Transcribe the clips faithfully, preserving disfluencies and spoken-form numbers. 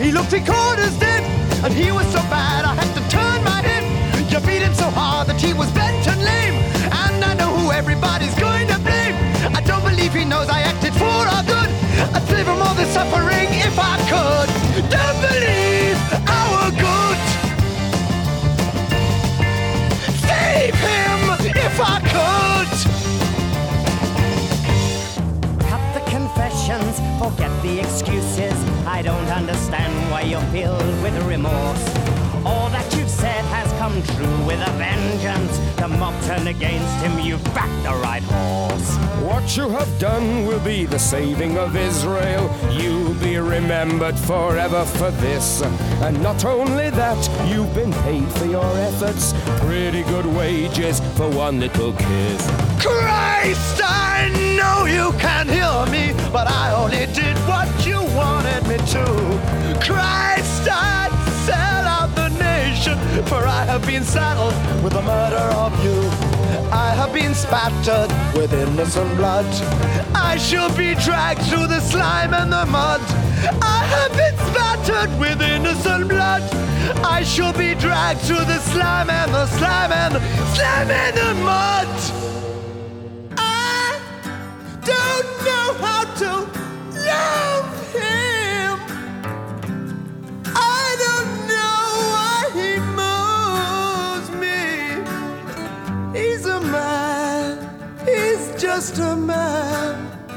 He looked three quarters dead, and he was so bad I had to turn my head. You beat him so hard that he was bent and lame, and I know who everybody's going to blame. I don't believe he knows I acted for our good. I'd save him all the suffering if I could. Don't believe our good. Save him if I could. Cut the confessions, forget the excuses. I don't understand why you're filled with remorse. All that you've said has come true with a vengeance. The mob turned against him, you've backed the right horse. What you have done will be the saving of Israel. You'll be remembered forever for this. And not only that, you've been paid for your efforts. Pretty good wages for one little kiss. Christ, I know you can't hear me, but I only did what you wanted me to. Christ, I'd sell out the nation, for I have been saddled with the murder of you. I have been spattered with innocent blood. I shall be dragged through the slime and the mud. I have been spattered with innocent blood. I shall be dragged through the slime and the slime and the slime and the mud. I don't know how to love him. I don't know why he moves me. He's a man, he's just a man.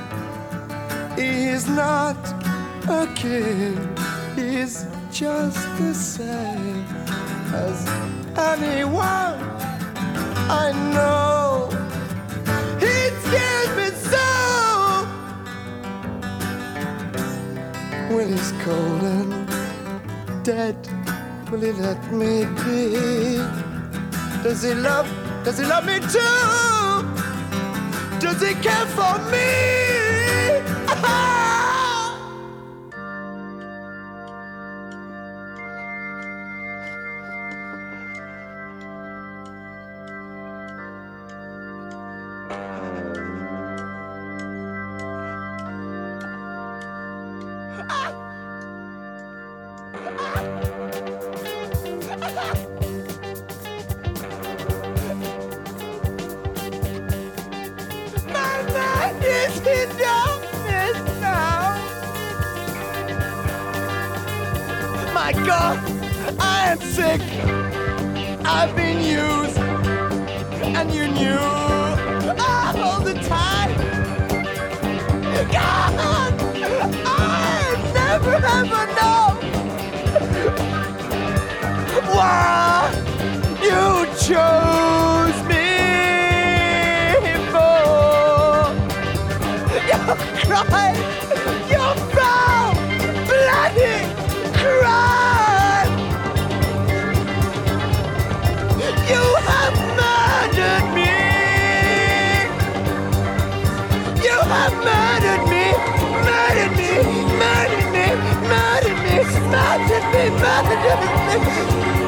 He's not a kid, he's just the same as anyone I know. He scares me so. When he's cold and dead, will he let me be? Does he love, does he love me too? Does he care for me? My God, I am sick. I've been used, and you knew all the time. God, I never ever know why you chose me for. Your cry, your foul, bloody crime. You have murdered me. You have murdered me, murdered me, murdered me, murdered me, murdered me, murdered me.